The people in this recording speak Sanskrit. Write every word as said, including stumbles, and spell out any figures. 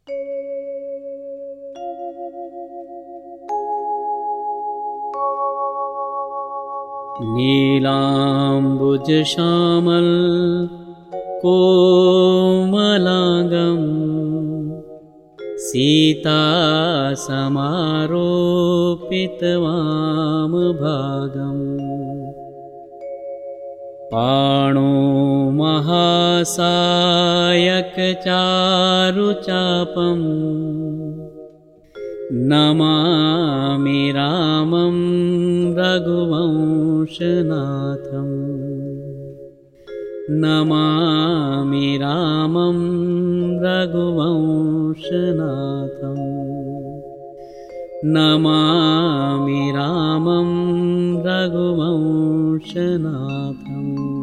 नीलाम्बुजश्यामल कोमलाङ्गं सीतासमारोपितवामभागम् पाणो महासायकचारुचापं नमामि रामं रघुवंशनाथम् नमामि रामं रघुवंशनाथम् नमामि रामं रघुवंशनाथम्।